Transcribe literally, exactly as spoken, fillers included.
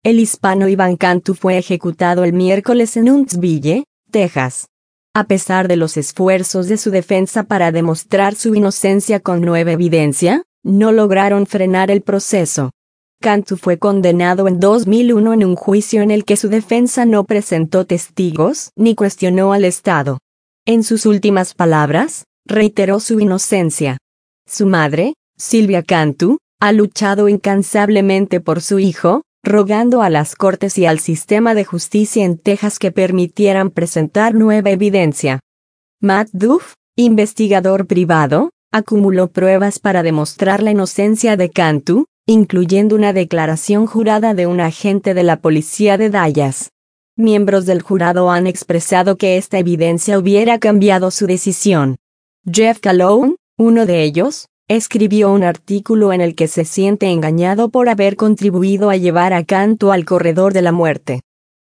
el hispano Ivan Cantu fue ejecutado el miércoles en Huntsville, Texas. A pesar de los esfuerzos de su defensa para demostrar su inocencia con nueva evidencia, no lograron frenar el proceso. Cantu fue condenado en dos mil uno en un juicio en el que su defensa no presentó testigos ni cuestionó al Estado. En sus últimas palabras, reiteró su inocencia. Su madre, Sylvia Cantu, ha luchado incansablemente por su hijo, rogando a las cortes y al sistema de justicia en Texas que permitieran presentar nueva evidencia. Matt Duff, investigador privado, acumuló pruebas para demostrar la inocencia de Cantu, incluyendo una declaración jurada de un agente de la policía de Dallas. Miembros del jurado han expresado que esta evidencia hubiera cambiado su decisión. Jeff Calhoun, uno de ellos, escribió un artículo en el que se siente engañado por haber contribuido a llevar a Cantu al corredor de la muerte.